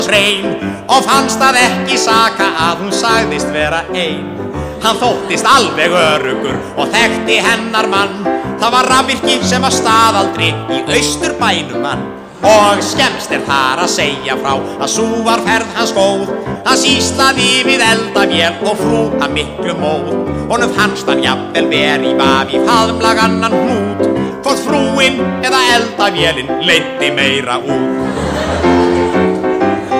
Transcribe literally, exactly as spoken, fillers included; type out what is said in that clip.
hrein og fannst það ekki saka að hún sagðist vera ein. Hann þóttist alveg öruggur og þekkti hennar mann. Það var rafvirki sem var staðaldri í Austurbænum mann. Og skemmst er þar að segja frá að sú var ferð hans góð. Hann sýslaði við eldavél og frú að miklu móð. Honum fannst hann jafnvel ver í vafi faðmlag annan hnút. Hvort frúin eða eldavélin leiddi meira út.